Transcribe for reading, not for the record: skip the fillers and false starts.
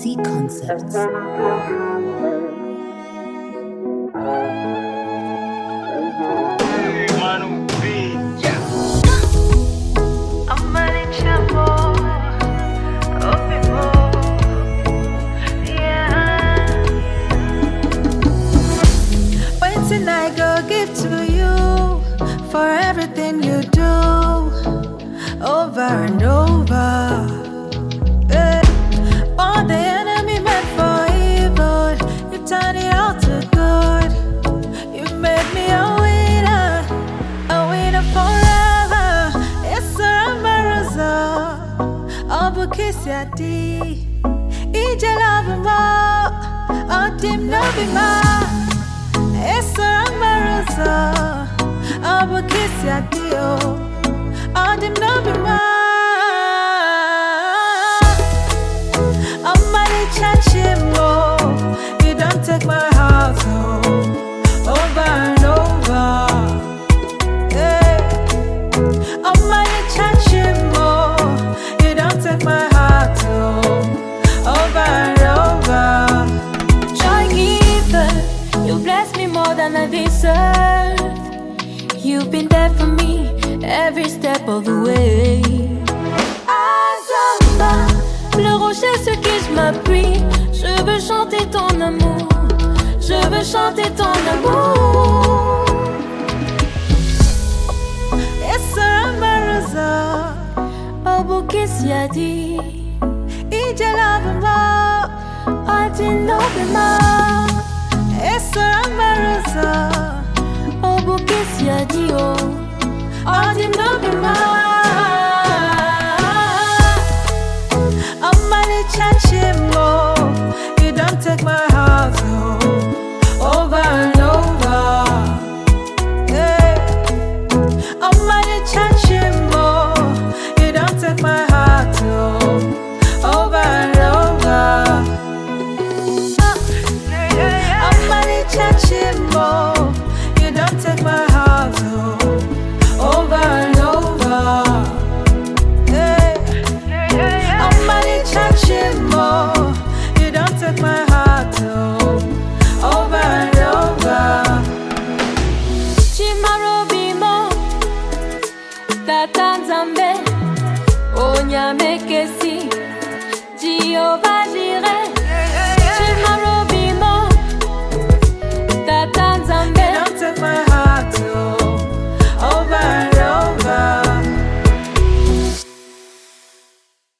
Easy Concepts. Waiting I go give to you for everything you do over and over. All the enemy meant for evil, you turn it all to good. You made me a winner forever. It's a Ramaraza, Obukisiati, Ija love more, Odim Nobima. It's a Ramaraza, Obukisiati, Odim Nobima. You don't take my heart home over and over. I'm money changing more. You don't take my heart home over and over. Joy giver, you bless me more than I deserve. You've been there for me every step of the way. Azamba, le rocher sur qui je m'appuie. Je veux chanter ton amour, je veux chanter ton amour. It's a Ramaraza, Obukisiati, Ija love more, Odim Nobima. It's a Ramaraza, Obukisiati, Odim Nobima. I'm money changing more. You don't take my heart home over and over. I'm money changing more. You don't take my heart home over and over. I'm money changing more. You don't take my heart home over and over. I'm money changing more. You don't take my heart home over and over. Chimarobimo, Tata Nzambe, Onyamekesi, Jehovah.